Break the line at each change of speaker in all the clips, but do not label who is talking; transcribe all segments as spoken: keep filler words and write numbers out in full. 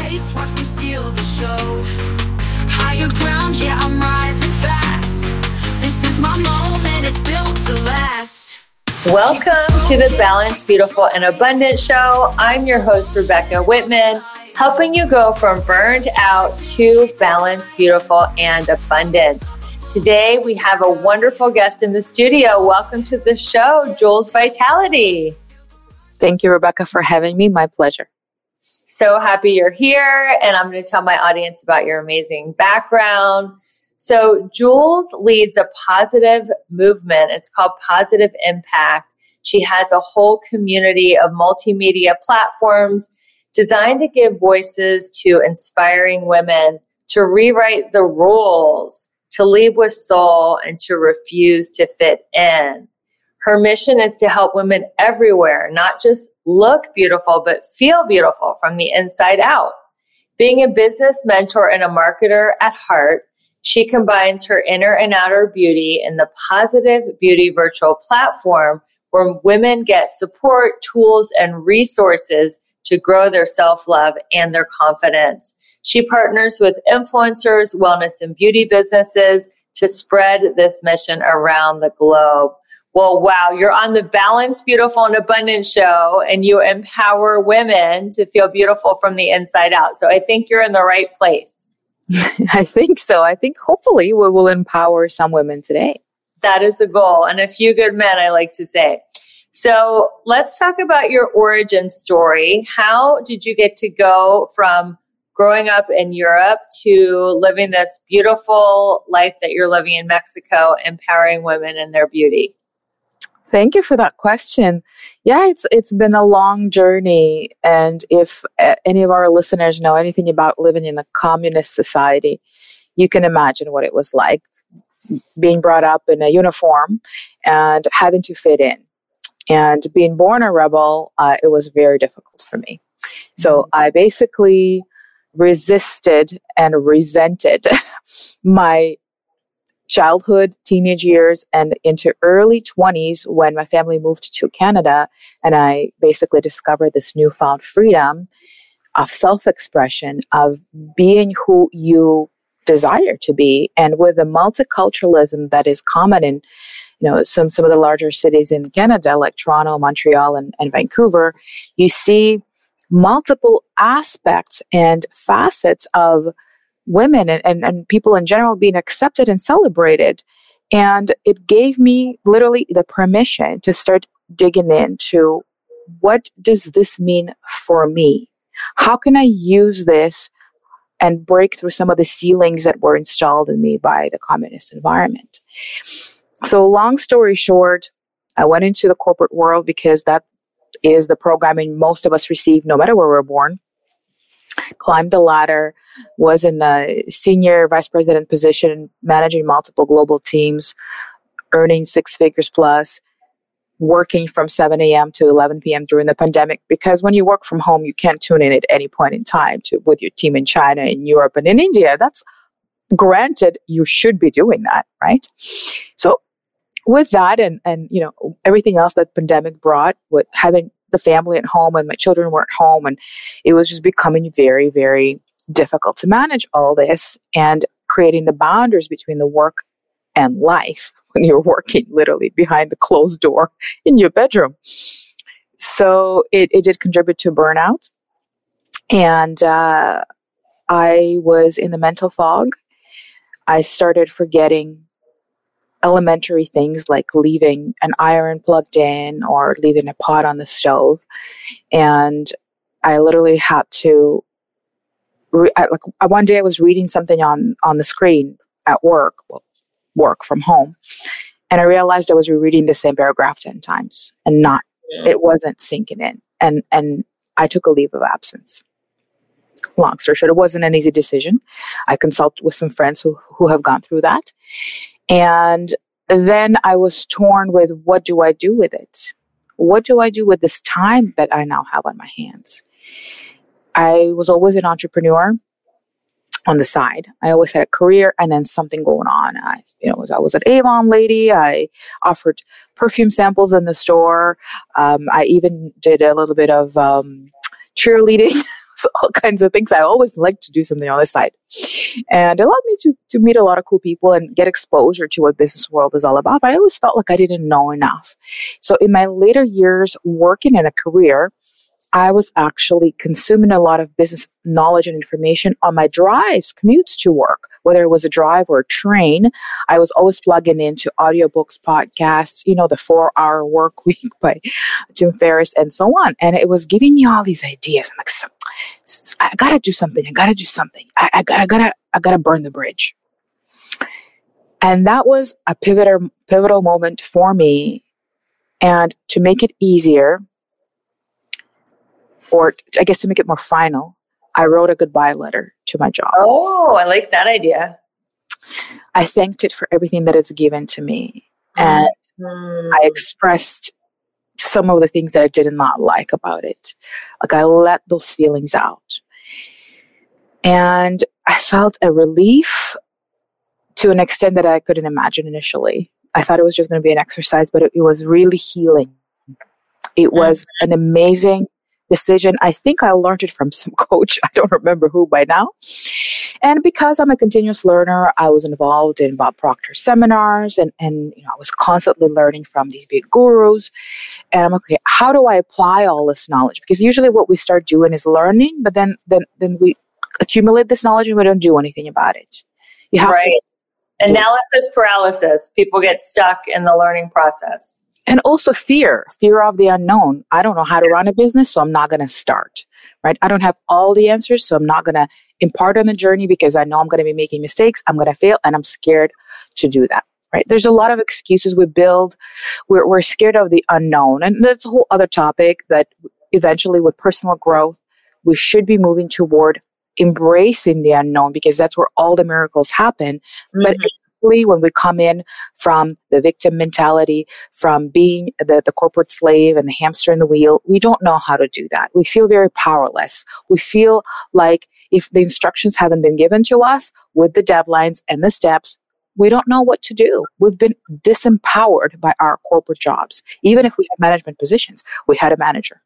race, watch me steal the show. Higher ground, yeah, I'm rising fast. This is my moment, it's built to last.
Welcome to the Balanced, Beautiful, and Abundant Show. I'm your host, Rebecca Whitman, helping you go from burned out to balanced, beautiful, and abundant. Today, we have a wonderful guest in the studio. Welcome to the show, Jules Vitality.
Thank you, Rebecca, for having me. My pleasure.
So happy you're here, and I'm going to tell my audience about your amazing background. So Jules leads a positive movement. It's called Positive Impact. She has a whole community of multimedia platforms designed to give voices to inspiring women to rewrite the rules, to lead with soul, and to refuse to fit in. Her mission is to help women everywhere, not just look beautiful, but feel beautiful from the inside out. Being a business mentor and a marketer at heart, she combines her inner and outer beauty in the Positive Beauty virtual platform where women get support, tools, and resources to grow their self-love and their confidence. She partners with influencers, wellness, and beauty businesses to spread this mission around the globe. Well, wow, you're on the Balanced, Beautiful, and Abundant show, and you empower women to feel beautiful from the inside out. So I think you're in the right place.
I think so. I think hopefully we will empower some women today.
That is a goal, and a few good men, I like to say. So let's talk about your origin story. How did you get to go from growing up in Europe to living this beautiful life that you're living in Mexico, empowering women in their beauty?
Thank you for that question. Yeah, it's it's been a long journey. And if uh, any of our listeners know anything about living in a communist society, you can imagine what it was like being brought up in a uniform and having to fit in. And being born a rebel, uh, it was very difficult for me. So I basically resisted and resented my childhood, teenage years, and into early twenties when my family moved to Canada, and I basically discovered this newfound freedom of self-expression, of being who you desire to be. And with the multiculturalism that is common in, you know, some, some of the larger cities in Canada, like Toronto, Montreal, and, and Vancouver, you see multiple aspects and facets of women and, and, and people in general being accepted and celebrated. And it gave me literally the permission to start digging into what does this mean for me? How can I use this and break through some of the ceilings that were installed in me by the communist environment? So long story short, I went into the corporate world because that is the programming most of us receive no matter where we're born. Climbed the ladder, was in a senior vice president position, managing multiple global teams, earning six figures plus, working from seven a.m. to eleven p.m. during the pandemic. Because when you work from home, you can't tune in at any point in time to with your team in China, in Europe, and in India. That's granted, you should be doing that, right? So with that and, and you know, everything else that pandemic brought, with having the family at home and my children were at home, and it was just becoming very, very difficult to manage all this and creating the boundaries between the work and life when you're working literally behind the closed door in your bedroom. So it, it did contribute to burnout. And uh, I was in the mental fog. I started forgetting elementary things like leaving an iron plugged in or leaving a pot on the stove. And I literally had to, re- I, like one day I was reading something on, on the screen at work, well, work from home. And I realized I was rereading the same paragraph ten times and not, yeah. It wasn't sinking in. And, and I took a leave of absence. Long story short, it wasn't an easy decision. I consulted with some friends who, who have gone through that. And then I was torn with, what do I do with it? What do I do with this time that I now have on my hands? I was always an entrepreneur on the side. I always had a career and then something going on. I, you know, I was an Avon lady. I offered perfume samples in the store. Um, I even did a little bit of um, cheerleading. So all kinds of things. I always like to do something on the side. And it allowed me to, to meet a lot of cool people and get exposure to what business world is all about. But I always felt like I didn't know enough. So in my later years working in a career, I was actually consuming a lot of business knowledge and information on my drives, commutes to work, whether it was a drive or a train. I was always plugging into audiobooks, podcasts, you know, the four hour work week by Tim Ferriss and so on. And it was giving me all these ideas. I'm like, I gotta do something. I gotta do something. I, I gotta, I gotta, I gotta burn the bridge. And that was a pivotal, pivotal moment for me. And to make it easier, or I guess to make it more final, I wrote a goodbye letter to my job.
Oh, I like that idea.
I thanked it for everything that it's given to me. And mm. I expressed some of the things that I did not like about it. Like I let those feelings out. And I felt a relief to an extent that I couldn't imagine initially. I thought it was just going to be an exercise, but it, it was really healing. It was mm. an amazing decision. I think I learned it from some coach. I don't remember who by now. And because I'm a continuous learner, I was involved in Bob Proctor seminars and, and you know, I was constantly learning from these big gurus. And I'm like, okay, how do I apply all this knowledge? Because usually what we start doing is learning, but then then then we accumulate this knowledge and we don't do anything about it. You have
right.
to
Analysis paralysis. People get stuck in the learning process.
And also fear, fear of the unknown. I don't know how to run a business, so I'm not going to start, right? I don't have all the answers, so I'm not going to impart on the journey because I know I'm going to be making mistakes. I'm going to fail, and I'm scared to do that, right? There's a lot of excuses we build. We're, we're scared of the unknown. And that's a whole other topic that eventually with personal growth, we should be moving toward embracing the unknown because that's where all the miracles happen. Mm-hmm. But when we come in from the victim mentality, from being the, the corporate slave and the hamster in the wheel, we don't know how to do that. We feel very powerless. We feel like if the instructions haven't been given to us with the deadlines and the steps, we don't know what to do. We've been disempowered by our corporate jobs. Even if we had management positions, we had a manager.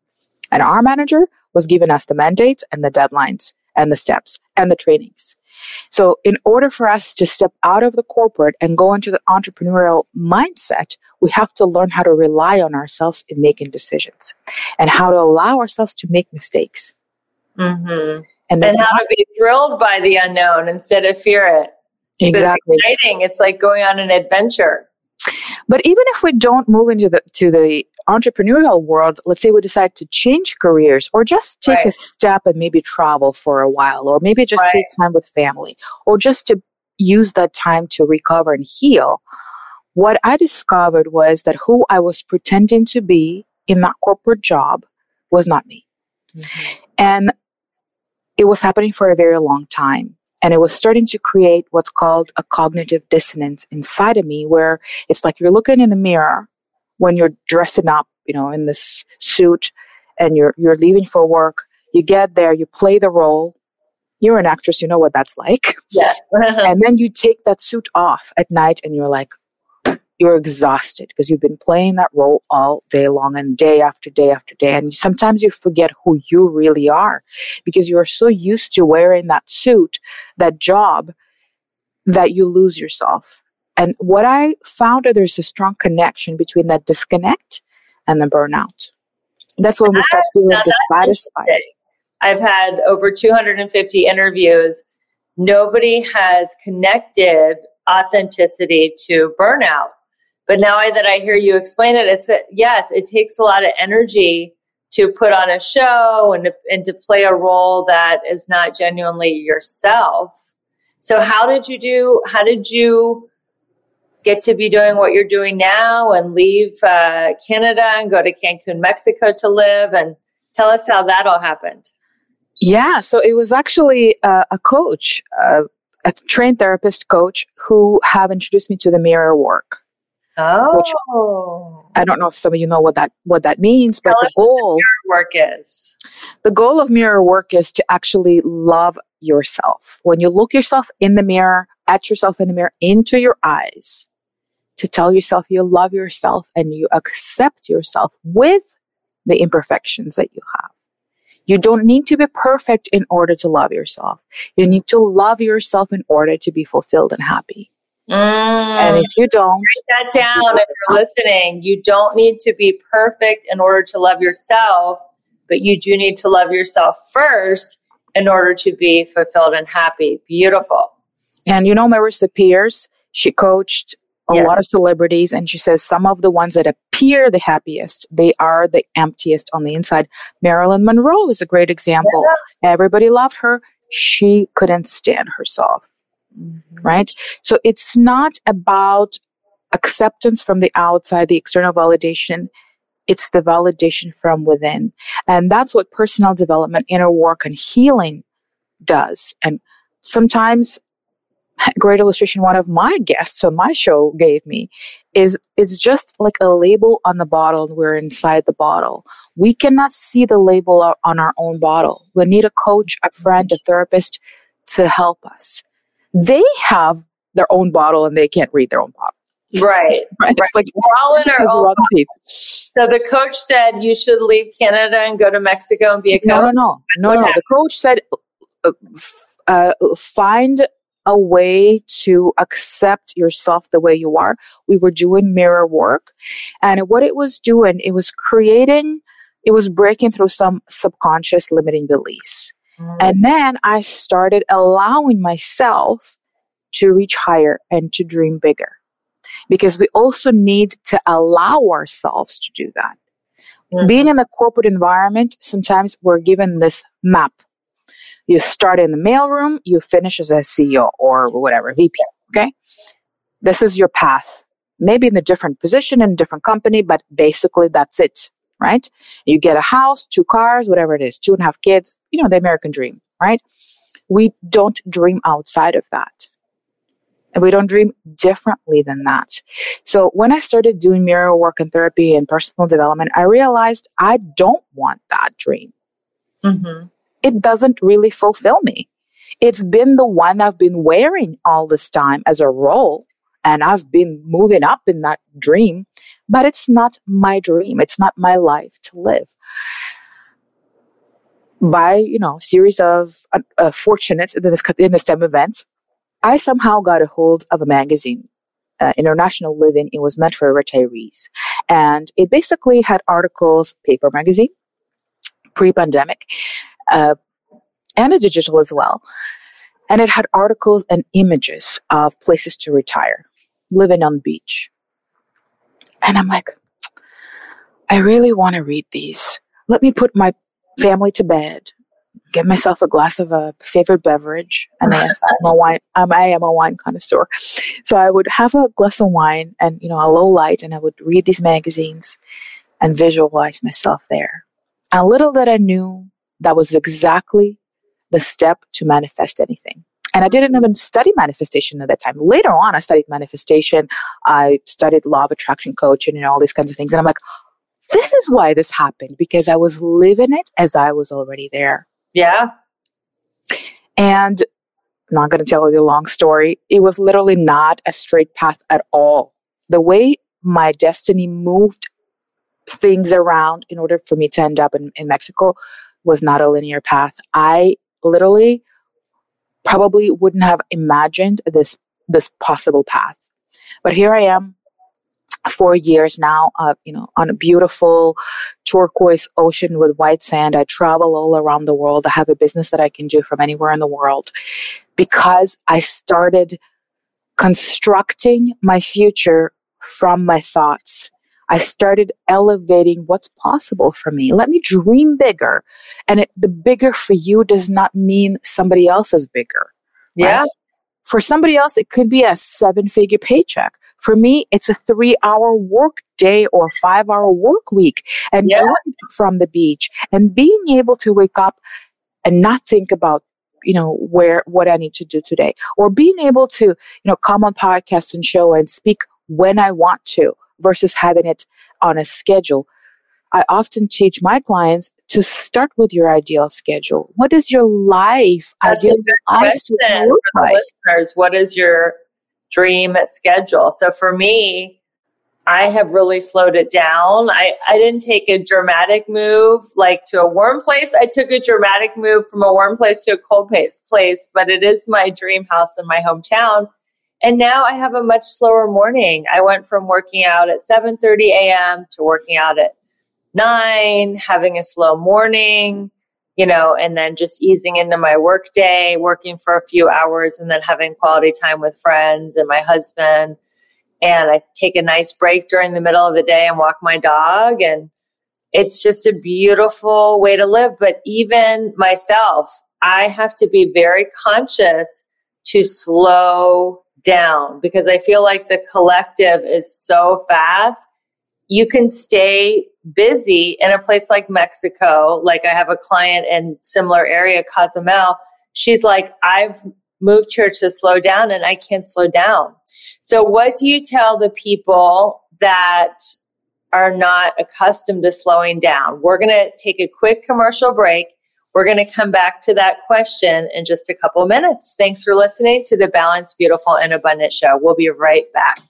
And our manager was giving us the mandates and the deadlines and the steps and the trainings. So in order for us to step out of the corporate and go into the entrepreneurial mindset, we have to learn how to rely on ourselves in making decisions and how to allow ourselves to make mistakes.
Mm-hmm. And, and how to be thrilled by the unknown instead of fear it.
Exactly.
It's exciting. It's like going on an adventure.
But even if we don't move into the to the entrepreneurial world, let's say we decide to change careers or just take right. a step and maybe travel for a while, or maybe just right. take time with family, or just to use that time to recover and heal. What I discovered was that who I was pretending to be in that corporate job was not me. Mm-hmm. And it was happening for a very long time. And it was starting to create what's called a cognitive dissonance inside of me, where it's like you're looking in the mirror when you're dressing up, you know, in this suit and you're you're leaving for work. You get there, you play the role. You're an actress, you know what that's like.
Yes.
And then you take that suit off at night and you're like, you're exhausted because you've been playing that role all day long and day after day after day. And sometimes you forget who you really are because you're so used to wearing that suit, that job, that you lose yourself. And what I found is there's a strong connection between that disconnect and the burnout. That's when we start feeling dissatisfied.
I've had over two hundred fifty interviews. Nobody has connected authenticity to burnout. But now that I hear you explain it, it's a, yes, it takes a lot of energy to put on a show and to, and to play a role that is not genuinely yourself. So how did you do, how did you get to be doing what you're doing now and leave uh, Canada and go to Cancun, Mexico to live? And tell us how that all happened.
Yeah, so it was actually uh, a coach, uh, a trained therapist coach who have introduced me to the mirror work.
Oh,
which I don't know if some of you know what that what that means, but
Tell
the goal
what the mirror work is.
The goal of mirror work is to actually love yourself. When you look yourself in the mirror, at yourself in the mirror, into your eyes, to tell yourself you love yourself and you accept yourself with the imperfections that you have. You don't need to be perfect in order to love yourself. You need to love yourself in order to be fulfilled and happy.
Mm.
And if you don't,
write that down if you're listening. You don't need to be perfect in order to love yourself, but you do need to love yourself first in order to be fulfilled and happy. Beautiful.
And you know, Marissa Peers, she coached a
yes.
lot of celebrities, and she says some of the ones that appear the happiest, they are the emptiest on the inside. Marilyn Monroe is a great example. Yeah. Everybody loved her. She couldn't stand herself, mm-hmm. right? So it's not about acceptance from the outside, the external validation. It's the validation from within. And that's what personal development, inner work, and healing does. And sometimes, great illustration one of my guests on my show gave me is it's just like a label on the bottle, and we're inside the bottle. We cannot see the label on our own bottle. We need a coach, a friend, a therapist to help us. They have their own bottle and they can't read their own bottle.
Right.
right. It's
right.
like
we're all in our own teeth. So the coach said you should leave Canada and go to Mexico and be a coach.
No, no, no, no, no. The coach said uh, uh, find a way to accept yourself the way you are. We were doing mirror work, and what it was doing, it was creating, it was breaking through some subconscious limiting beliefs. Mm. And then I started allowing myself to reach higher and to dream bigger, because we also need to allow ourselves to do that. Mm. Being in the corporate environment, sometimes we're given this map. You start in the mailroom, you finish as a C E O or whatever, V P, okay? This is your path. Maybe in a different position, in a different company, but basically that's it, right? You get a house, two cars, whatever it is, two and a half kids, you know, the American dream, right? We don't dream outside of that. And we don't dream differently than that. So when I started doing mirror work and therapy and personal development, I realized I don't want that dream. Mm-hmm. It doesn't really fulfill me. It's been the one I've been wearing all this time as a role, and I've been moving up in that dream, but it's not my dream. It's not my life to live. By, you know, series of uh, uh, fortunate in this, in this time events, I somehow got a hold of a magazine, uh, International Living. It was meant for retirees. And it basically had articles, paper magazine, pre-pandemic, Uh, and a digital as well. And it had articles and images of places to retire, living on the beach. And I'm like, I really want to read these. Let me put my family to bed, get myself a glass of a favorite beverage. And yes, I'm a wine, um, I am a wine connoisseur. So I would have a glass of wine and, you know, a low light, and I would read these magazines and visualize myself there. And little that I knew, that was exactly the step to manifest anything. And I didn't even study manifestation at that time. Later on, I studied manifestation. I studied law of attraction coaching and all these kinds of things. And I'm like, this is why this happened, because I was living it as I was already there.
Yeah.
And I'm not going to tell you the long story. It was literally not a straight path at all. The way my destiny moved things around in order for me to end up in, in Mexico was not a linear path. I literally probably wouldn't have imagined this this possible path. But here I am, four years now, uh, you know, on a beautiful turquoise ocean with white sand. I travel all around the world. I have a business that I can do from anywhere in the world because I started constructing my future from my thoughts. I started elevating what's possible for me. Let me dream bigger. And it, the bigger for you does not mean somebody else is bigger.
Yeah.
Right? For somebody else, it could be a seven-figure paycheck. For me, it's a three-hour work day or five-hour work week. And
yeah.
doing it from the beach and being able to wake up and not think about, you know, where, what I need to do today. Or being able to, you know, come on podcasts and show and speak when I want to, versus having it on a schedule. I often teach my clients to start with your ideal schedule. What is your life?
That's
ideal
a good question for the
like?
listeners. What is your dream schedule? So for me, I have really slowed it down. I, I didn't take a dramatic move like to a warm place. I took a dramatic move from a warm place to a cold place, place, but it is my dream house in my hometown. And now I have a much slower morning. I went from working out at seven thirty a.m. to working out at nine, having a slow morning, you know, and then just easing into my work day, working for a few hours, and then having quality time with friends and my husband. And I take a nice break during the middle of the day and walk my dog. And it's just a beautiful way to live. But even myself, I have to be very conscious to slow down because I feel like the collective is so fast. You can stay busy in a place like Mexico. Like I have a client in similar area, Cozumel. She's like, I've moved here to slow down and I can't slow down. So what do you tell the people that are not accustomed to slowing down? We're going to take a quick commercial break. We're going to come back to that question in just a couple of minutes. Thanks for listening to the Balanced, Beautiful, and Abundant Show. We'll be right back.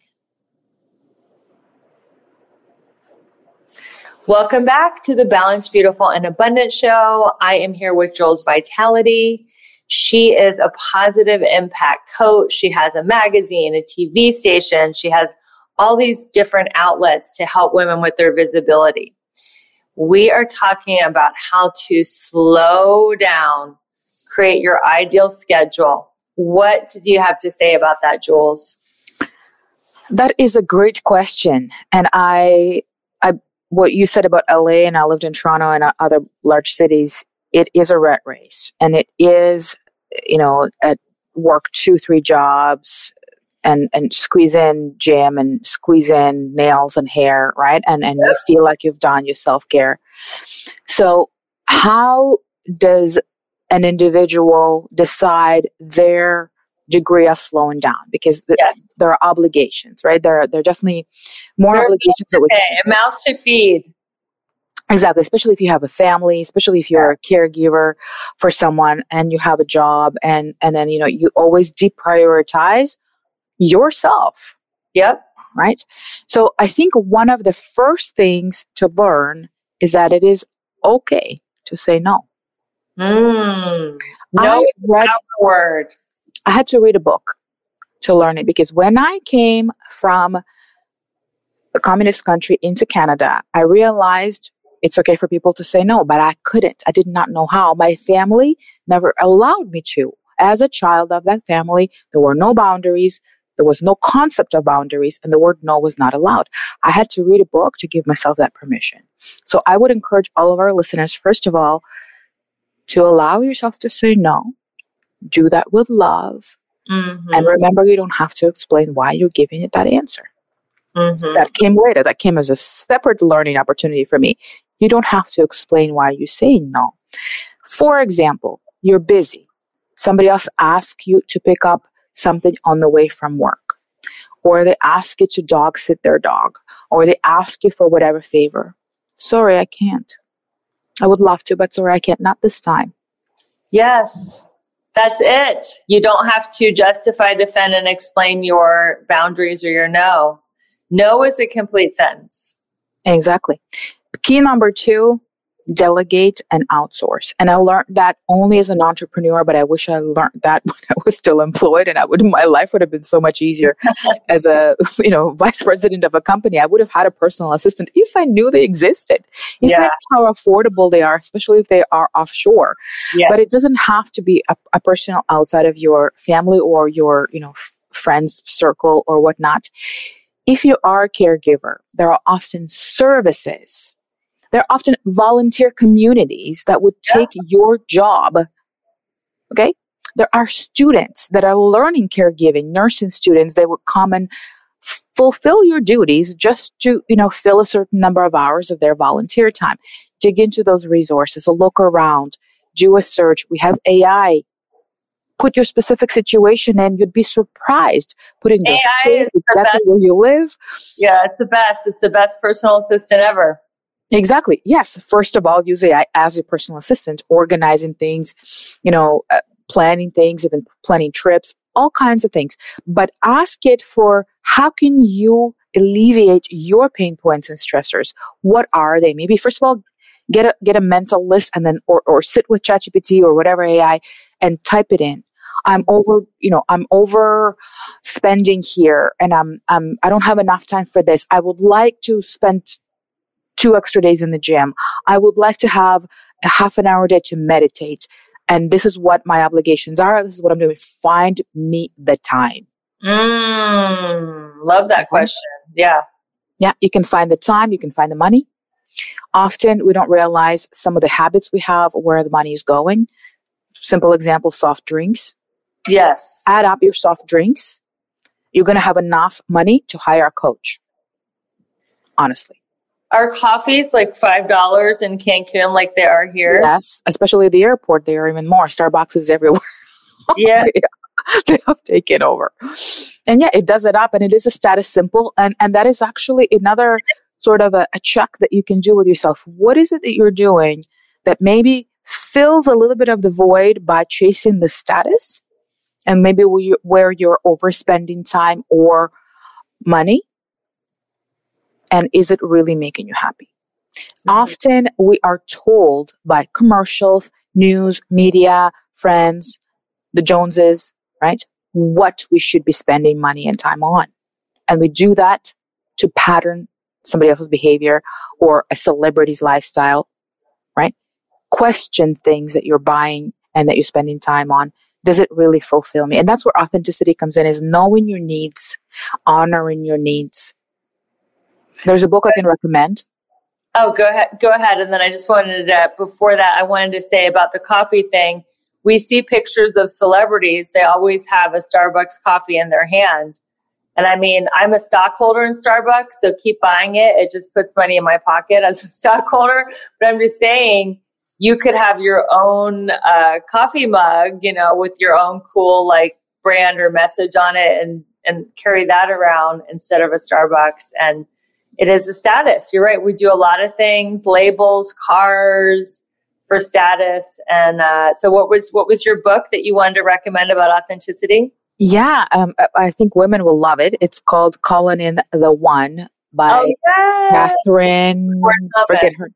Welcome back to the Balanced, Beautiful, and Abundant Show. I am here with Jules Vitality. She is a positive impact coach. She has a magazine, a T V station. She has all these different outlets to help women with their visibility. We are talking about how to slow down, create your ideal schedule. What do you have to say about that, Jules?
That is a great question. And I, I, what you said about L A, and I lived in Toronto and other large cities, it is a rat race, and it is, you know, at work two, three jobs and, and squeeze in gym and squeeze in nails and hair, right? And, and you feel like you've done your self-care. So how does an individual decide their degree of slowing down? Because the, yes. there are obligations, right? There are, there are definitely more there obligations that we
pay, a mouth to feed.
Exactly, especially if you have a family, especially if you're a caregiver for someone and you have a job, and, and then, you know, you always deprioritize yourself.
Yep.
Right? So I think one of the first things to learn is that it is okay to say no.
Mm. No is a power word.
I had to read a book to learn it, because when I came from a communist country into Canada, I realized it's okay for people to say no, but I couldn't. I did not know how. My family never allowed me to. As a child of that family, there were no boundaries. There was no concept of boundaries, and the word no was not allowed. I had to read a book to give myself that permission. So I would encourage all of our listeners, first of all, to allow yourself to say no. Do that with love. Mm-hmm. And remember, you don't have to explain why you're giving it that answer. Mm-hmm. That came later. That came as a separate learning opportunity for me. You don't have to explain why you're saying no. For example, you're busy. Somebody else asks you to pick up something on the way from work, or they ask you to dog sit their dog, or they ask you for whatever favor. Sorry, I can't. I would love to, but sorry, I can't. Not this time.
Yes, that's it. You don't have to justify, defend, and explain your boundaries or your no. No is a complete sentence.
Exactly. Key number two, delegate and outsource. And I learned that only as an entrepreneur, but I wish I learned that when I was still employed, and I would, my life would have been so much easier as a, you know, vice president of a company. I would have had a personal assistant if I knew they existed, if yeah. I knew how affordable they are, especially if they are offshore. Yes. But it doesn't have to be a, a person outside of your family or your, you know, f- friends circle or whatnot. If you are a caregiver, there are often services. There are often volunteer communities that would take yeah. your job. Okay? There are students that are learning caregiving, nursing students. They would come and f- fulfill your duties just to, you know, fill a certain number of hours of their volunteer time. Dig into those resources, look around, do a search. We have A I. Put your specific situation in. You'd be surprised. Put in your state, exactly where you live.
Yeah, it's the best. It's the best personal assistant ever.
Exactly. Yes. First of all, use A I as your personal assistant, organizing things, you know, uh, planning things, even planning trips, all kinds of things. But ask it for how can you alleviate your pain points and stressors. What are they? Maybe first of all, get a get a mental list and then or, or sit with ChatGPT or whatever A I and type it in. I'm over, you know, I'm over spending here and I'm I'm I don't have enough time for this. I would like to spend two extra days in the gym. I would like to have a half an hour a day to meditate. And this is what my obligations are. This is what I'm doing. Find me the time.
Mm, love that question. Yeah.
Yeah. You can find the time. You can find the money. Often we don't realize some of the habits we have, where the money is going. Simple example, soft drinks.
Yes.
Add up your soft drinks. You're going to have enough money to hire a coach. Honestly.
Are coffees like five dollars in Cancun like they are here?
Yes. Especially at the airport, they are even more. Starbucks is everywhere.
Yeah.
They have taken over. And yeah, it does it up and it is a status symbol. And, and that is actually another sort of a, a check that you can do with yourself. What is it that you're doing that maybe fills a little bit of the void by chasing the status? And maybe where you're overspending time or money? And is it really making you happy? Mm-hmm. Often we are told by commercials, news, media, friends, the Joneses, right? What we should be spending money and time on. And we do that to pattern somebody else's behavior or a celebrity's lifestyle, right? Question things that you're buying and that you're spending time on. Does it really fulfill me? And that's where authenticity comes in, is knowing your needs, honoring your needs. There's a book I can recommend.
Oh, go ahead. Go ahead. And then I just wanted to, before that, I wanted to say about the coffee thing. We see pictures of celebrities. They always have a Starbucks coffee in their hand. And I mean, I'm a stockholder in Starbucks, so keep buying it. It just puts money in my pocket as a stockholder. But I'm just saying, you could have your own uh, coffee mug, you know, with your own cool like brand or message on it, and and carry that around instead of a Starbucks. And it is a status. You're right. We do a lot of things, labels, cars for status. And uh, so what was what was your book that you wanted to recommend about authenticity?
Yeah, um, I think women will love it. It's called Calling in the One by
oh, yes.
Catherine. Forget her.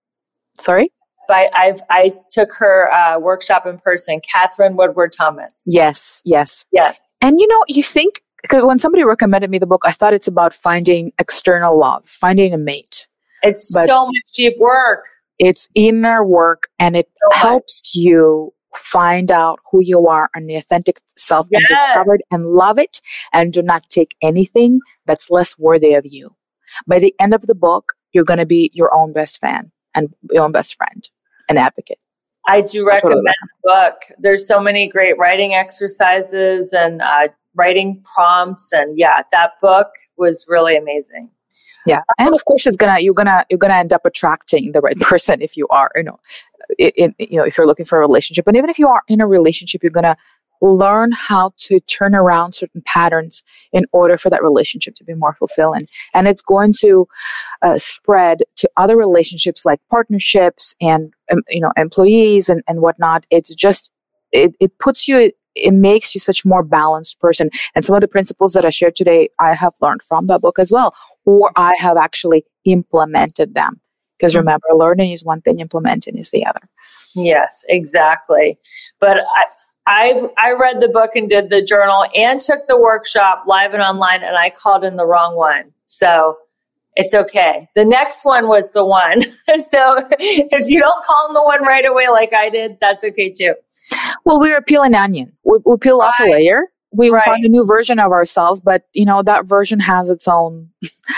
Sorry?
But I've I took her uh, workshop in person, Catherine Woodward Thomas.
Yes, yes.
Yes.
And you know, you think, because when somebody recommended me the book, I thought it's about finding external love, finding a mate.
It's but so much deep work.
It's inner work, and it so helps much. You find out who you are and the authentic self, yes. and discover it and love it, and do not take anything that's less worthy of you. By the end of the book, you're going to be your own best fan and your own best friend, an advocate.
I do recommend the book. There's so many great writing exercises and uh, writing prompts, and yeah, that book was really amazing.
Yeah, and of course, it's gonna you're gonna you're gonna end up attracting the right person if you are, you know, in, you know, if you're looking for a relationship, and even if you are in a relationship, you're gonna learn how to turn around certain patterns in order for that relationship to be more fulfilling, and it's going to uh, spread to other relationships like partnerships and um, you know, employees and and whatnot. It's just it it puts you. It makes you such a more balanced person. And some of the principles that I shared today, I have learned from that book as well, or I have actually implemented them. Because mm-hmm. remember, learning is one thing, implementing is the other.
Yes, exactly. But I, I've I read the book and did the journal and took the workshop live and online, and I called in the wrong one. So it's okay. The next one was the one. So if you don't call in the one right away like I did, that's okay too.
Well, we're a peel an onion. We, we peel right. off a layer. We right. find a new version of ourselves, but you know, that version has its own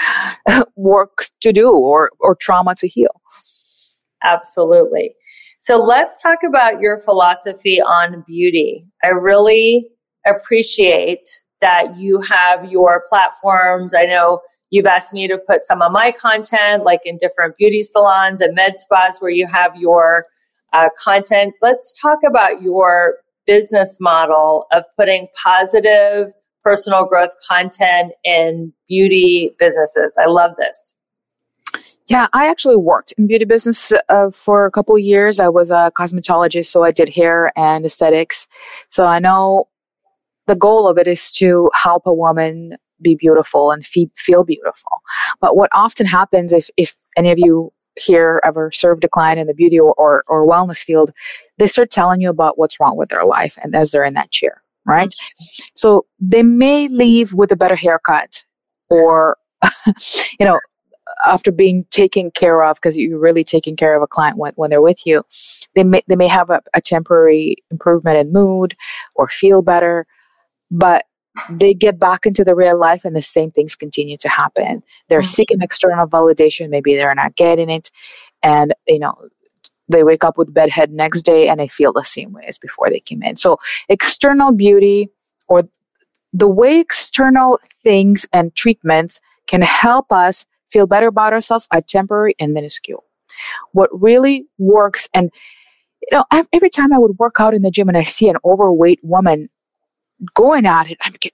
work to do or or trauma to heal.
Absolutely. So let's talk about your philosophy on beauty. I really appreciate that you have your platforms. I know you've asked me to put some of my content, like in different beauty salons and med spas where you have your uh, content. Let's talk about your business model of putting positive personal growth content in beauty businesses. I love this.
Yeah, I actually worked in beauty business uh, for a couple of years. I was a cosmetologist, so I did hair and aesthetics. So I know the goal of it is to help a woman be beautiful and fe- feel beautiful. But what often happens, if, if any of you here ever served a client in the beauty or, or, or wellness field, they start telling you about what's wrong with their life and as they're in that chair, right? Mm-hmm. So they may leave with a better haircut or, you know, after being taken care of, because you're really taking care of a client when, when they're with you, they may they may have a, a temporary improvement in mood or feel better, but they get back into the real life and the same things continue to happen. They're mm-hmm. seeking external validation. Maybe they're not getting it. And, you know, they wake up with bedhead next day and they feel the same way as before they came in. So external beauty, or the way external things and treatments can help us feel better about ourselves, are temporary and minuscule. What really works, and you know, every time I would work out in the gym and I see an overweight woman going at it, I'm like,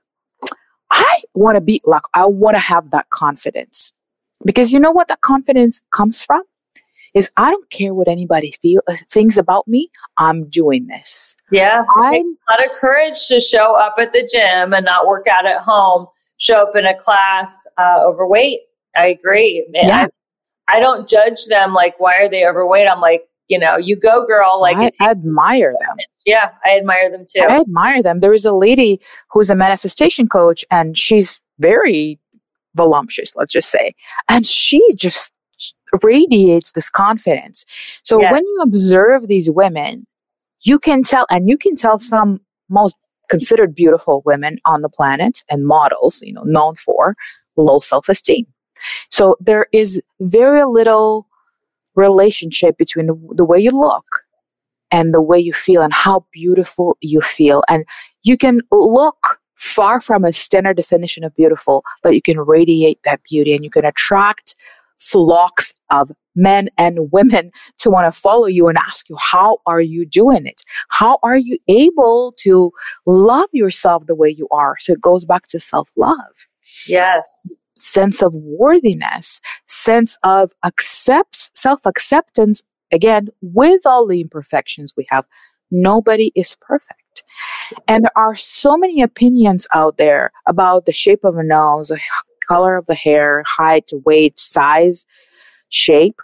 I want to be like, I want to have that confidence. Because you know what that confidence comes from? Is I don't care what anybody feel uh, thinks about me. I'm doing this.
Yeah, it takes a lot of courage to show up at the gym and not work out at home. Show up in a class uh, overweight. I agree.
Yeah.
I, I don't judge them like, why are they overweight? I'm like, you know, you go, girl. Like,
I
it's,
admire them.
Yeah, I admire them too.
I admire them. There is a lady who's a manifestation coach, and she's very voluptuous, let's just say. And she just radiates this confidence. So yes. when you observe these women, you can tell, and you can tell some most considered beautiful women on the planet and models, you know, known for low self-esteem. So there is very little relationship between the, the way you look and the way you feel and how beautiful you feel. And you can look far from a standard definition of beautiful, but you can radiate that beauty and you can attract flocks of men and women to want to follow you and ask you, how are you doing it? How are you able to love yourself the way you are? So it goes back to self-love.
Yes.
Sense of worthiness, sense of accept, self-acceptance, again, with all the imperfections we have. Nobody is perfect. And there are so many opinions out there about the shape of a nose, the color of the hair, height, weight, size, shape,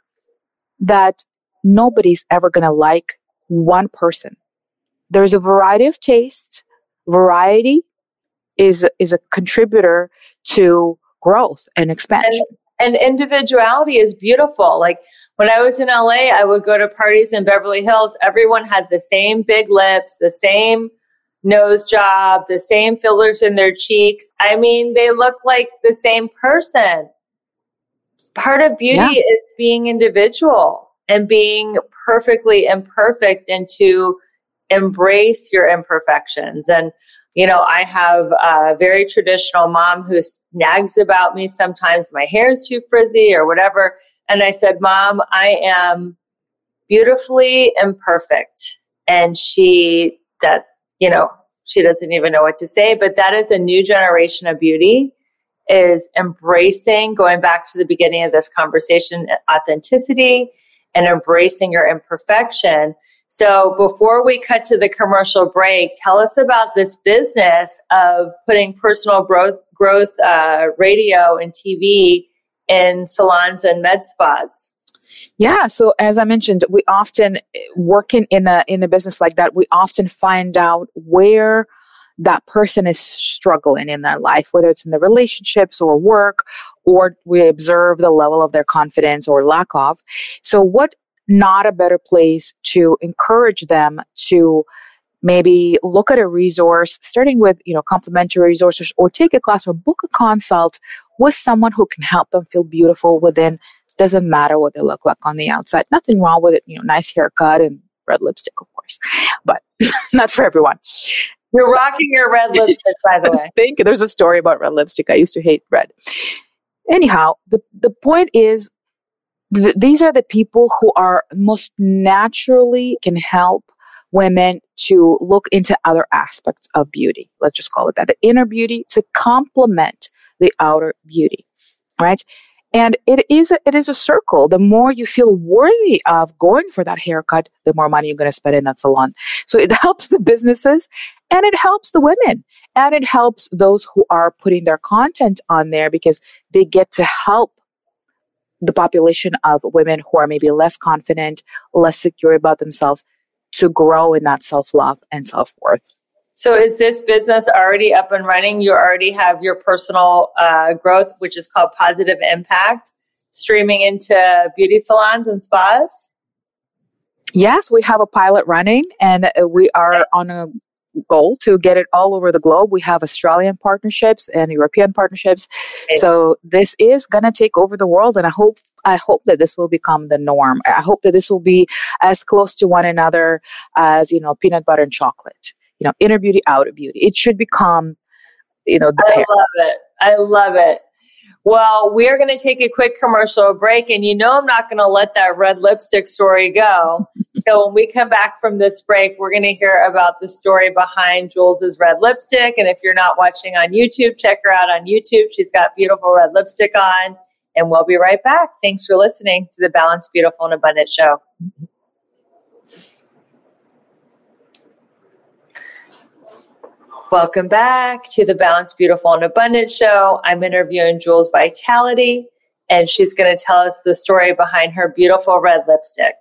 that nobody's ever going to like one person. There's a variety of tastes. Variety is, is a contributor to growth and expansion.
And, and individuality is beautiful. Like when I was in L A, I would go to parties in Beverly Hills. Everyone had the same big lips, the same nose job, the same fillers in their cheeks. I mean, they look like the same person. Part of beauty yeah. is being individual and being perfectly imperfect, and to embrace your imperfections. And you know, I have a very traditional mom who nags about me sometimes. My hair is too frizzy or whatever. And I said, Mom, I am beautifully imperfect. And she, that, you know, she doesn't even know what to say, but that is a new generation of beauty, is embracing, going back to the beginning of this conversation, authenticity and embracing your imperfection. So before we cut to the commercial break, tell us about this business of putting personal growth, growth uh, radio and T V in salons and med spas.
Yeah. So as I mentioned, we often, working in a in a business like that, we often find out where that person is struggling in their life, whether it's in the relationships or work, or we observe the level of their confidence or lack of. So what not a better place to encourage them to maybe look at a resource, starting with, you know, complimentary resources, or take a class or book a consult with someone who can help them feel beautiful within. Doesn't matter what they look like on the outside. Nothing wrong with it. You know, nice haircut and red lipstick, of course, but not for everyone.
You're rocking your red lipstick, by the way.
Thank you. There's a story about red lipstick. I used to hate red. Anyhow, the, the point is, th- these are the people who are most naturally can help women to look into other aspects of beauty. Let's just call it that. The inner beauty to complement the outer beauty, right? And it is a, it is a circle. The more you feel worthy of going for that haircut, the more money you're going to spend in that salon. So it helps the businesses And it helps the women, and it helps those who are putting their content on there, because they get to help the population of women who are maybe less confident, less secure about themselves, to grow in that self-love and self-worth.
So is this business already up and running? You already have your personal uh, growth, which is called Positive Impact, streaming into beauty salons and spas?
Yes, we have a pilot running, and we are on a goal to get it all over the globe. We have Australian partnerships and European partnerships. Okay. So this is going to take over the world, and I hope I hope that this will become the norm. I hope that this will be as close to one another as, you know, peanut butter and chocolate. You know, inner beauty, outer beauty. It should become, you know, the
I
pair.
love it. I love it. Well, we are going to take a quick commercial break, and you know I'm not going to let that red lipstick story go. So when we come back from this break, we're going to hear about the story behind Jules's red lipstick. And if you're not watching on YouTube, check her out on YouTube. She's got beautiful red lipstick on, and we'll be right back. Thanks for listening to the Balanced, Beautiful, and Abundant Show. Welcome back to the Balanced, Beautiful, and Abundant Show. I'm interviewing Jules Vitality, and she's going to tell us the story behind her beautiful red lipstick.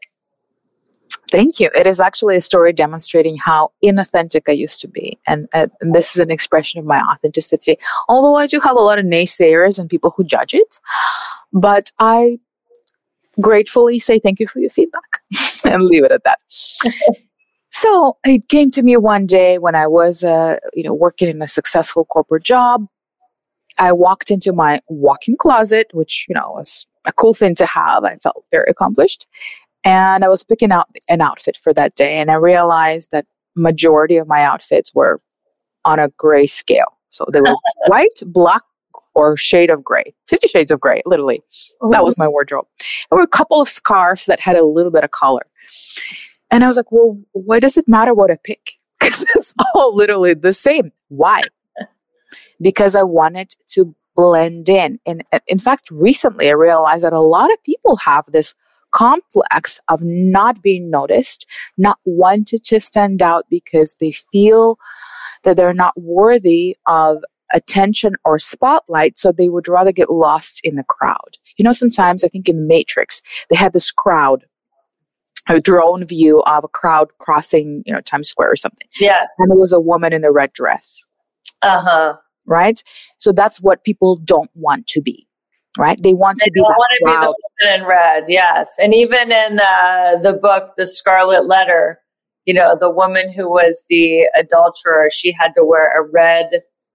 Thank you. It is actually a story demonstrating how inauthentic I used to be. And, uh, and this is an expression of my authenticity. Although I do have a lot of naysayers and people who judge it, but I gratefully say thank you for your feedback and leave it at that. So it came to me one day when I was, uh, you know, working in a successful corporate job. I walked into my walk-in closet, which, you know, was a cool thing to have. I felt very accomplished. And I was picking out an outfit for that day. And I realized that majority of my outfits were on a gray scale. So they were white, black, or shade of gray. Fifty Shades of Gray, literally. That was my wardrobe. There were a couple of scarves that had a little bit of color. And I was like, well, why does it matter what I pick? Because it's all literally the same. Why? Because I wanted to blend in. And in fact, recently I realized that a lot of people have this complex of not being noticed, not wanting to stand out because they feel that they're not worthy of attention or spotlight. So they would rather get lost in the crowd. You know, sometimes I think in The Matrix, they had this crowd, a drone view of a crowd crossing, you know, Times Square or something.
Yes.
And there was a woman in the red dress.
Uh-huh.
Right? So that's what people don't want to be. Right? They want
they
to be
that
want to
be the woman in red. Yes. And even in uh, the book, The Scarlet Letter, you know, the woman who was the adulterer, she had to wear a red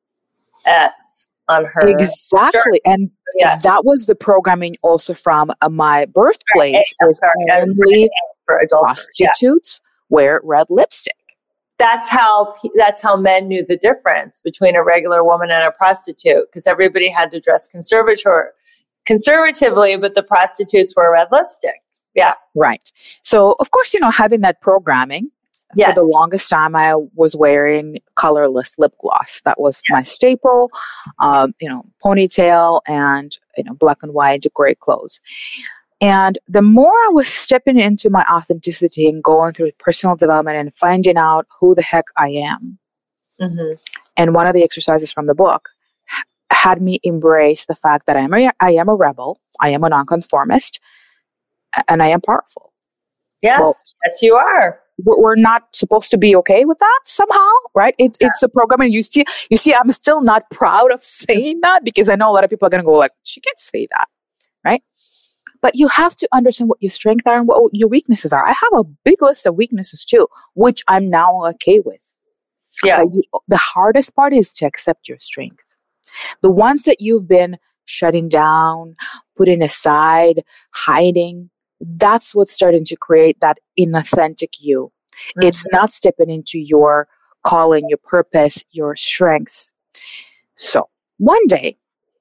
S on her
exactly
shirt.
And yeah. That was the programming also from uh, my birthplace. Right. Was only
for
prostitutes yeah. wear red lipstick.
That's how that's how men knew the difference between a regular woman and a prostitute, because everybody had to dress conservator conservatively, but the prostitutes wore red lipstick. Yeah,
right. So of course, you know, having that programming. Yes. For the longest time, I was wearing colorless lip gloss. That was yeah. my staple. Um, you know, ponytail and you know, black and white gray clothes. And the more I was stepping into my authenticity and going through personal development and finding out who the heck I am, mm-hmm. and one of the exercises from the book had me embrace the fact that I am a, I am a rebel, I am a nonconformist, and I am powerful.
Yes, well, yes, you are.
We're not supposed to be okay with that somehow, right? It, yeah. It's a program, and you see, you see, I'm still not proud of saying that because I know a lot of people are going to go like, she can't say that, right? But you have to understand what your strengths are and what your weaknesses are. I have a big list of weaknesses too, which I'm now okay with.
Yeah.
You, the hardest part is to accept your strength. The ones that you've been shutting down, putting aside, hiding, that's what's starting to create that inauthentic you. Mm-hmm. It's not stepping into your calling, your purpose, your strengths. So one day,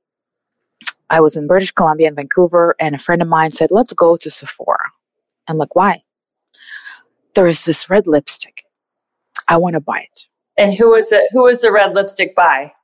I was in British Columbia in Vancouver, and a friend of mine said, let's go to Sephora. I'm like, why? There is this red lipstick. I want to buy it.
And who was it? Who was the red lipstick by?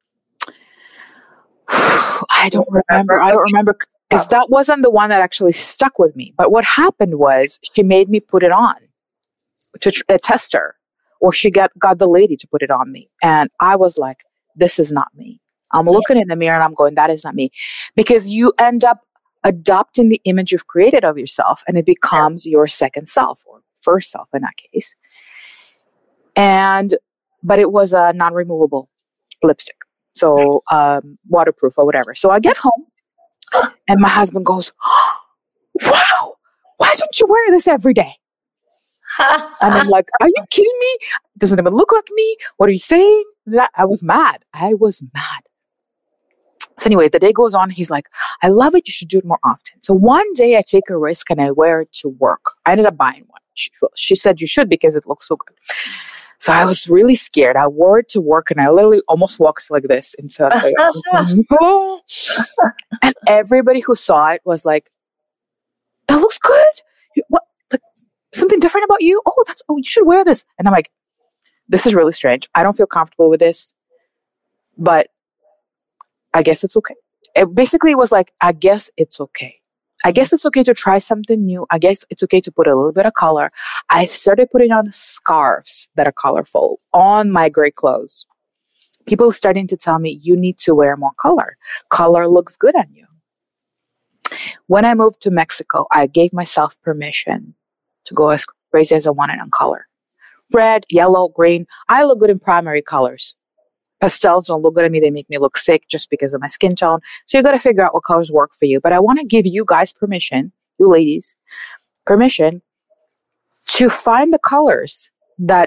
I don't remember. I don't remember because that wasn't the one that actually stuck with me. But what happened was she made me put it on to tr- a tester or she got, got the lady to put it on me. And I was like, this is not me. I'm looking in the mirror and I'm going, that is not me. Because you end up adopting the image you've created of yourself and it becomes your second self or first self in that case. And, but it was a non-removable lipstick. So, um, waterproof or whatever. So I get home and my husband goes, oh, wow, why don't you wear this every day? And I'm like, are you kidding me? Doesn't even look like me. What are you saying? I was mad. I was mad. So anyway, the day goes on. He's like, I love it. You should do it more often. So one day I take a risk and I wear it to work. I ended up buying one. She, she said you should because it looks so good. So I was really scared. I wore it to work and I literally almost walked like this into the and everybody who saw it was like, that looks good. What? Like something different about you? Oh, that's, oh, you should wear this. And I'm like, this is really strange. I don't feel comfortable with this, but I guess it's okay. It basically was like, I guess it's okay. I guess it's okay to try something new. I guess it's okay to put a little bit of color. I started putting on scarves that are colorful on my gray clothes. People are starting to tell me, you need to wear more color. Color looks good on you. When I moved to Mexico, I gave myself permission to go as crazy as I wanted on color. Red, yellow, green. I look good in primary colors. Pastels don't look good on me. They make me look sick just because of my skin tone. So you got to figure out what colors work for you. But I want to give you guys permission, you ladies, permission to find the colors that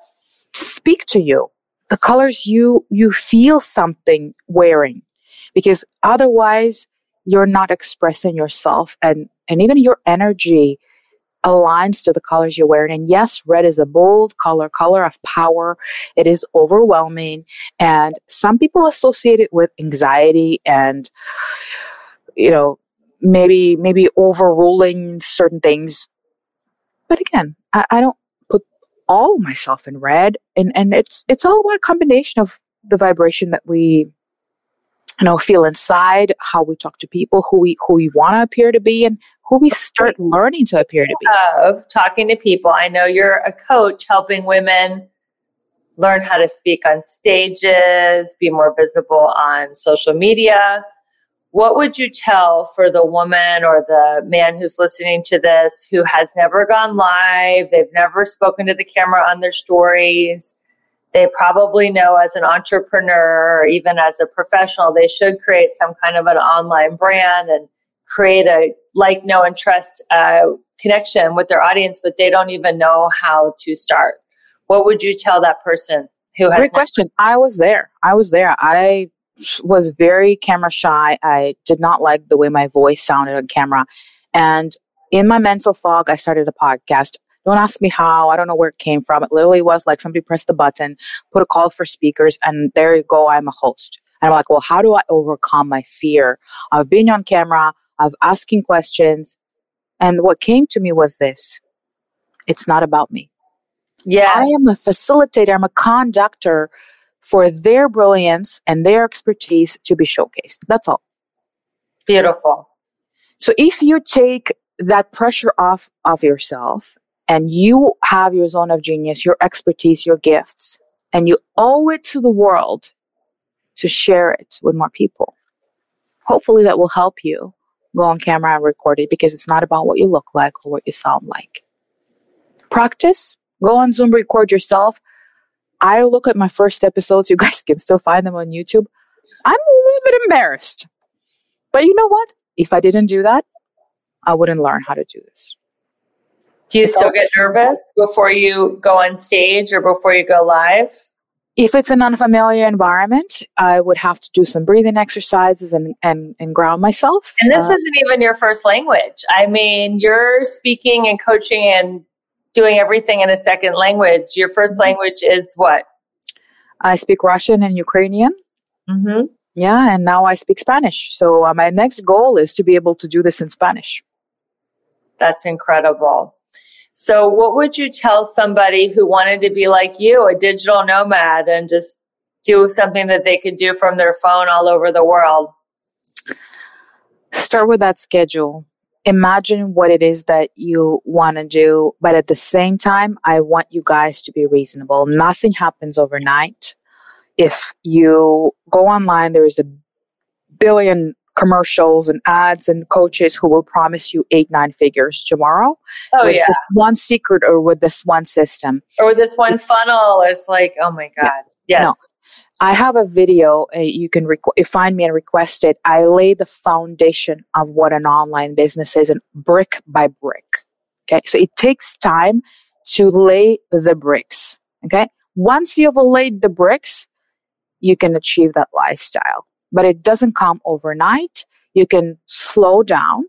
speak to you, the colors you you feel something wearing, because otherwise you're not expressing yourself and, and even your energy aligns to the colors you're wearing. And yes, red is a bold color, color of power. It is overwhelming. And some people associate it with anxiety and, you know, maybe, maybe overruling certain things. But again, I, I don't put all myself in red. And, and it's, it's all about a combination of the vibration that we, you know, feel inside, how we talk to people, who we, who we want to appear to be, and who we start learning to appear to be.
Of talking to people. I know you're a coach helping women learn how to speak on stages, be more visible on social media. What would you tell for the woman or the man who's listening to this who has never gone live, they've never spoken to the camera on their stories, they probably know as an entrepreneur or even as a professional, they should create some kind of an online brand and create a like, know, and trust uh, connection with their audience, but they don't even know how to start. What would you tell that person who has...
Great question. I was there. I was there. I was very camera shy. I did not like the way my voice sounded on camera. And in my mental fog, I started a podcast. Don't ask me how. I don't know where it came from. It literally was like somebody pressed the button, put a call for speakers, and there you go. I'm a host. And I'm like, well, how do I overcome my fear of being on camera, of asking questions? And what came to me was this: it's not about me.
Yes.
I am a facilitator. I'm a conductor for their brilliance and their expertise to be showcased. That's all.
Beautiful.
So if you take that pressure off of yourself and you have your zone of genius, your expertise, your gifts, and you owe it to the world to share it with more people, hopefully that will help you go on camera and record it, because it's not about what you look like or what you sound like. Practice. Go on Zoom, record yourself. I look at my first episodes. You guys can still find them on YouTube. I'm a little bit embarrassed. But you know what? If I didn't do that, I wouldn't learn how to do this.
Do you still get nervous before you go on stage or before you go live?
If it's an unfamiliar environment, I would have to do some breathing exercises and, and, and ground myself.
And this
uh,
isn't even your first language. I mean, you're speaking and coaching and doing everything in a second language. Your first language is what?
I speak Russian and Ukrainian.
Mm-hmm.
Yeah, and now I speak Spanish. So uh, my next goal is to be able to do this in Spanish.
That's incredible. So what would you tell somebody who wanted to be like you, a digital nomad, and just do something that they could do from their phone all over the world?
Start with that schedule. imagine what it is that you want to do. But at the same time, I want you guys to be reasonable. Nothing happens overnight. If you go online, there is a billion commercials and ads and coaches who will promise you eight, nine figures tomorrow.
Oh,
with
yeah.
this one secret or with this one system.
Or this one funnel. It's like, oh my God. Yes.
No. I have a video. Uh, you can requ- find me and request it. I lay the foundation of what an online business is, and brick by brick. Okay. So it takes time to lay the bricks. Okay. Once you've laid the bricks, you can achieve that lifestyle. But it doesn't come overnight. You can slow down,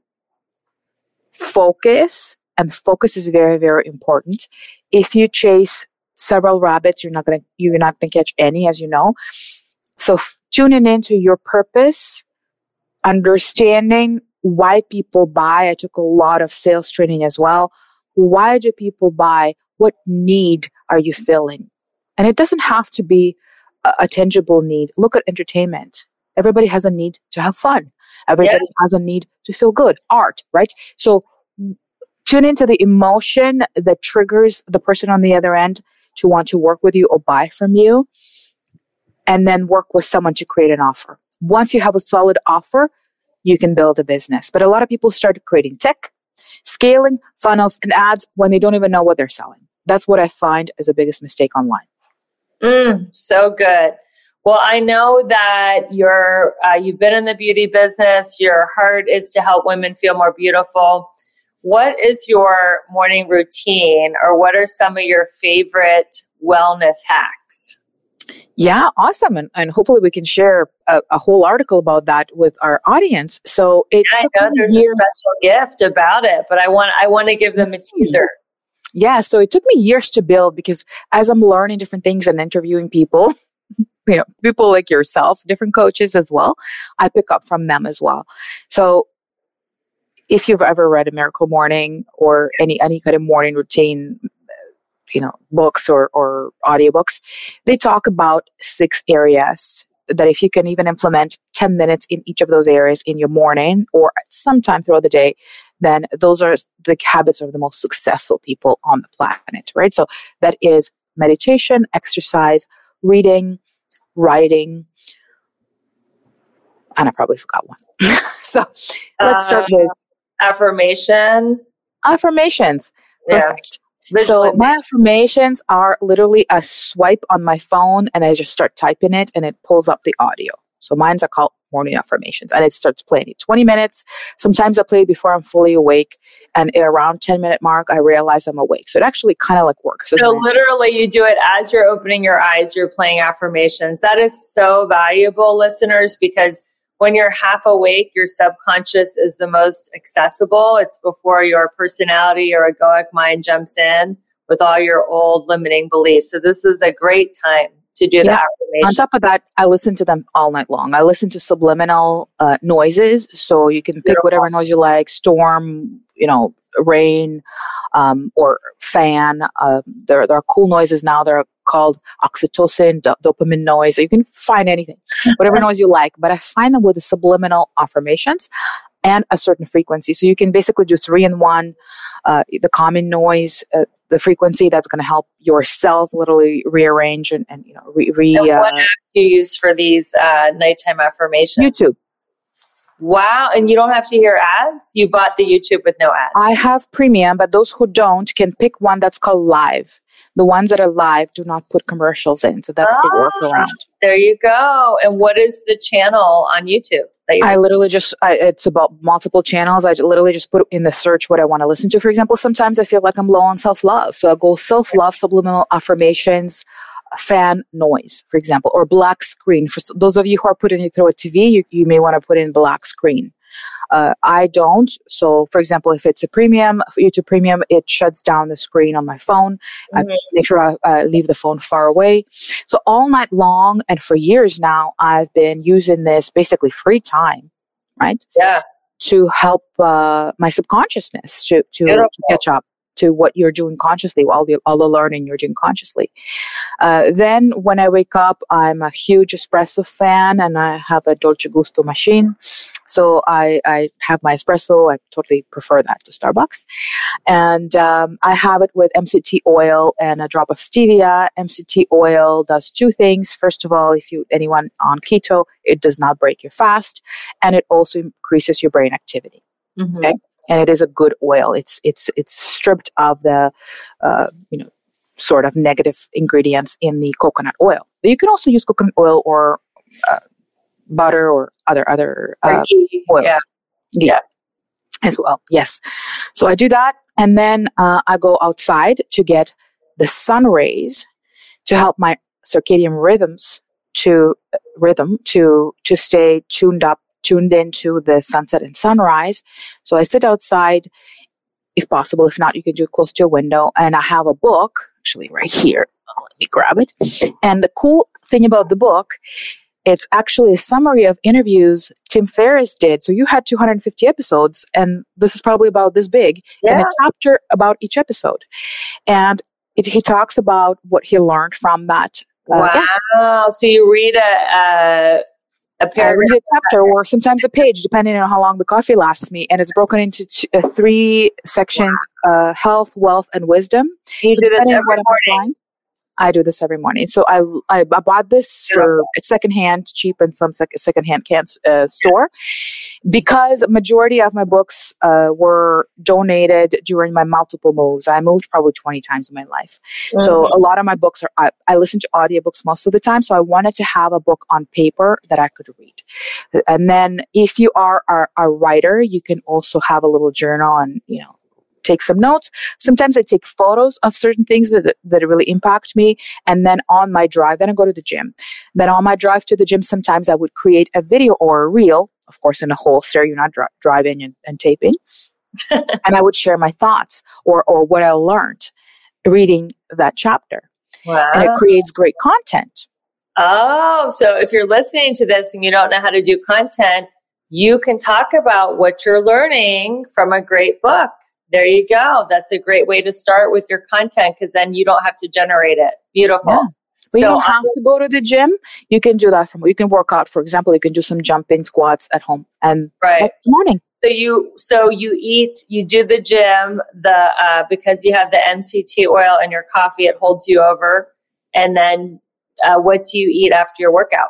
focus, and focus is very, very important. If you chase several rabbits, you're not gonna you're not gonna catch any, as you know. So f- tuning into your purpose, understanding why people buy. I took a lot of sales training as well. Why do people buy? What need are you filling? And it doesn't have to be a, a tangible need. Look at entertainment. Everybody has a need to have fun. Everybody
Yes.
has a need to feel good. Art, right? So tune into the emotion that triggers the person on the other end to want to work with you or buy from you, and then work with someone to create an offer. Once you have a solid offer, you can build a business. But a lot of people start creating tech, scaling, funnels, and ads when they don't even know what they're selling. That's what I find is the biggest mistake online.
Mm, so good. Well, I know that you're, uh, you've been in the beauty business. Your heart is to help women feel more beautiful. What is your morning routine, or what are some of your favorite wellness hacks?
Yeah, awesome. And, and hopefully we can share a, a whole article about that with our audience. So it
I
took
know
me
there's
years.
a special gift about it, but I want I want to give them a teaser.
Yeah, so it took me years to build, because as I'm learning different things and interviewing people, you know, people like yourself, different coaches as well, I pick up from them as well. So if you've ever read A Miracle Morning or any any kind of morning routine, you know, books or, or audiobooks, they talk about six areas that if you can even implement ten minutes in each of those areas in your morning or sometime throughout the day, then those are the habits of the most successful people on the planet, right? So that is meditation, exercise, reading, writing, and I probably forgot one. So let's start
Uh,
with
Affirmation.
affirmations.
Yeah.
Perfect. So
Visualization.
my affirmations are literally a swipe on my phone, and I just start typing it and it pulls up the audio. So mines are called morning affirmations, and it starts playing it twenty minutes. Sometimes I play it before I'm fully awake, and at around ten minute mark, I realize I'm awake. So it actually kind of like works.
So literally you do it as you're opening your eyes, you're playing affirmations. That is so valuable, listeners, because when you're half awake, your subconscious is the most accessible. It's before your personality or egoic mind jumps in with all your old limiting beliefs. So this is a great time to do the
Yeah.
affirmation.
On top of that, I listen to them all night long. I listen to subliminal uh, noises. So you can pick
Beautiful.
whatever noise you like, storm, you know, rain, um, or fan. Uh, there, there are cool noises now. They're called oxytocin, do- dopamine noise. You can find anything, whatever noise you like. But I find them with the subliminal affirmations and a certain frequency. So you can basically do three in one. Uh, the calming noise, uh, the frequency that's going to help your cells literally rearrange and, and you know, re, re
And what
uh,
app do you use for these uh, nighttime affirmations?
YouTube.
Wow. And you don't have to hear ads? You bought the YouTube with no ads.
I have premium, but those who don't can pick one that's called live. The ones that are live do not put commercials in. So that's
Ah,
the workaround.
There you go. And what is the channel on YouTube that you
I literally just, I, it's about multiple channels. I literally just put in the search what I want to listen to. For example, sometimes I feel like I'm low on self-love. So I go self-love, subliminal affirmations, fan noise, for example, or black screen. For those of you who are putting it through a T V, you, you may want to put in black screen. Uh, I don't. So, for example, if it's a premium, YouTube Premium, it shuts down the screen on my phone.
Mhm.
I make sure I uh, leave the phone far away. So all night long, and for years now, I've been using this basically free time, right,
Yeah.
to help uh, my subconsciousness to to, to
Beautiful.
catch up. to what you're doing consciously, all the, all the learning you're doing consciously. Uh, then when I wake up, I'm a huge espresso fan, and I have a Dolce Gusto machine. So I, I have my espresso. I totally prefer that to Starbucks. And um, I have it with M C T oil and a drop of stevia. M C T oil does two things. First of all, if you anyone on keto, it does not break your fast, and it also increases your brain activity. Mm-hmm. Okay, and it is a good oil. It's it's it's stripped of the uh, you know sort of negative ingredients in the coconut oil. But you can also use coconut oil or uh, butter or other other uh,
ghee.
oils.
Yeah.
Ghee
yeah.
As well. Yes. So I do that, and then uh, I go outside to get the sun rays to help my circadian rhythms to uh, rhythm to to stay tuned up, tuned into the sunset and sunrise. So I sit outside, if possible. If not, you can do it close to a window. And I have a book, actually right here. Oh, let me grab it. And the cool thing about the book, it's actually a summary of interviews Tim Ferriss did. So you had two hundred fifty episodes, and this is probably about this big, yeah. and a chapter about each episode. And it, he talks about what he learned from that. Uh,
wow. Guest. So you read a, a, a paragraph.
I read a chapter or sometimes a page, depending on how long the coffee lasts me. And it's broken into two, uh, three sections, wow. uh, health, wealth, and wisdom.
You
so
do this every morning.
I do this every morning. So I I bought this for a secondhand, cheap in some sec- secondhand can uh, store, because majority of my books uh, were donated during my multiple moves. I moved probably twenty times in my life. Mm-hmm. So a lot of my books are, I, I listen to audiobooks most of the time. So I wanted to have a book on paper that I could read. And then if you are a, a writer, you can also have a little journal and, you know, take some notes. Sometimes I take photos of certain things that that really impact me. And then on my drive, then I go to the gym. Then on my drive to the gym, sometimes I would create a video or a reel, of course, in a holster. You're not dri- driving and, and taping. And I would share my thoughts or, or what I learned reading that chapter.
Wow.
And it creates great content.
Oh, so if you're listening to this and you don't know how to do content, you can talk about what you're learning from a great book. There you go. That's a great way to start with your content, because then you don't have to generate it. Beautiful.
Yeah. But
so
you don't have to go to the gym. You can do that from, you can work out. For example, you can do some jumping squats at home and
right.
that's morning.
So you, so you eat, you do the gym, the, uh, because you have the M C T oil in your coffee, it holds you over. And then, uh, what do you eat after your workout?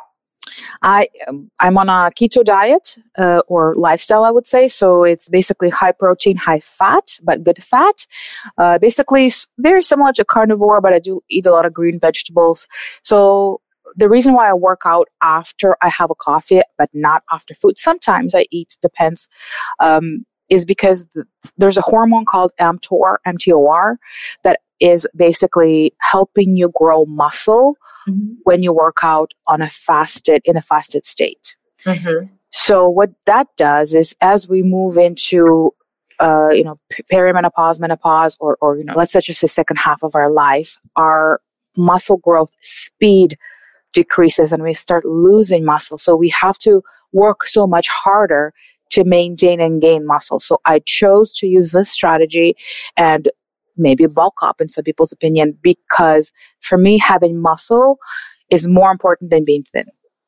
I, um, I'm on a keto diet uh, or lifestyle, I would say. So it's basically high protein, high fat, but good fat. Uh, basically, very similar to carnivore, but I do eat a lot of green vegetables. So the reason why I work out after I have a coffee, but not after food, sometimes I eat, depends, um, is because th- there's a hormone called mTOR, M T O R, that is basically helping you grow muscle mm-hmm. when you work out on a fasted, in a fasted state. Mm-hmm. So what that does is, as we move into, uh, you know, perimenopause, menopause, or, or, you know, let's say just the second half of our life, our muscle growth speed decreases and we start losing muscle. So we have to work so much harder to maintain and gain muscle. So I chose to use this strategy and maybe bulk up in some people's opinion, because for me, having muscle is more important than being thin.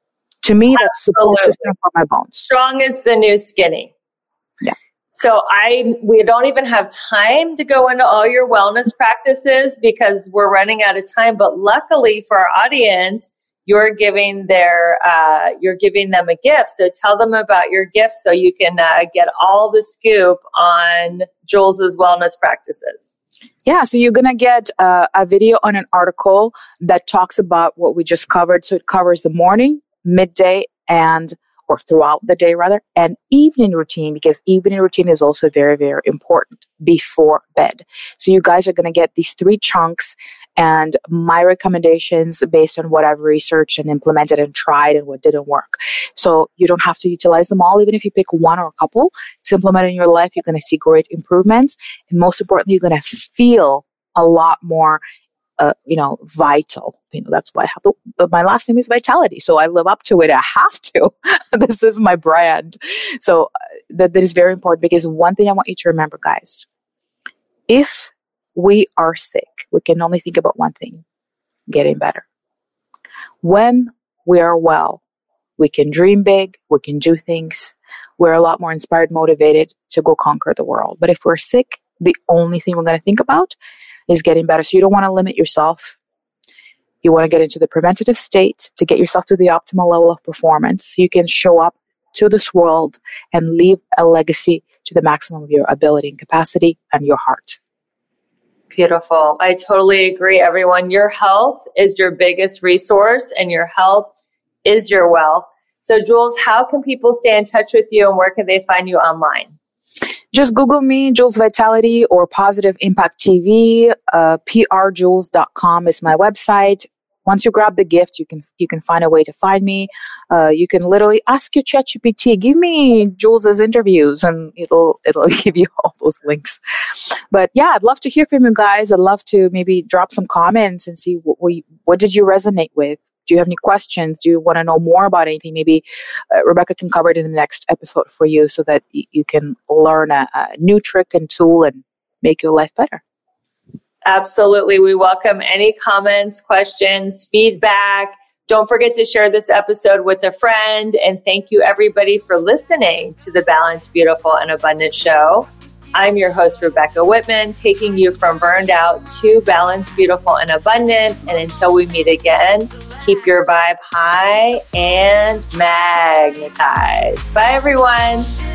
To me, that's support system for my bones.
Strong is the new skinny.
Yeah.
So I, we don't even have time to go into all your wellness practices because we're running out of time. But luckily for our audience, you're giving their, uh, you're giving them a gift. So tell them about your gift so you can uh, get all the scoop on Jules's wellness practices.
Yeah, so you're going to get uh, a video on an article that talks about what we just covered. So it covers the morning, midday, and or throughout the day rather, and evening routine, because evening routine is also very, very important before bed. So you guys are going to get these three chunks and my recommendations based on what I've researched and implemented and tried and what didn't work. So you don't have to utilize them all. Even if you pick one or a couple to implement in your life, you're going to see great improvements. And most importantly, you're going to feel a lot more Uh, you know, vital. You know, that's why I have the, but my last name is Vitality. So I live up to it. I have to. This is my brand. So uh, that, that is very important, because one thing I want you to remember, guys, if we are sick, we can only think about one thing: getting better. When we are well, we can dream big, we can do things. We're a lot more inspired, motivated to go conquer the world. But if we're sick, the only thing we're going to think about is getting better. So you don't want to limit yourself. You want to get into the preventative state to get yourself to the optimal level of performance so you can show up to this world and leave a legacy to the maximum of your ability and capacity and your heart.
Beautiful. I totally agree, everyone. Your health is your biggest resource and your health is your wealth. So Jules, how can people stay in touch with you and where can they find you online?
Just Google me, Jules Vitality or Positive Impact T V. Uh, P R jules dot com is my website. Once you grab the gift, you can you can find a way to find me. Uh, you can literally ask your ChatGPT, give me Jules's interviews, and it'll it'll give you all those links. But yeah, I'd love to hear from you guys. I'd love to maybe drop some comments and see what we, what did you resonate with. Do you have any questions? Do you want to know more about anything? Maybe uh, Rebecca can cover it in the next episode for you so that y- you can learn a, a new trick and tool and make your life better.
Absolutely. We welcome any comments, questions, feedback. Don't forget to share this episode with a friend. And thank you, everybody, for listening to the Balanced, Beautiful, and Abundant Show. I'm your host, Rebecca Whitman, taking you from burned out to balanced, beautiful, and abundant. And until we meet again, keep your vibe high and magnetized. Bye, everyone.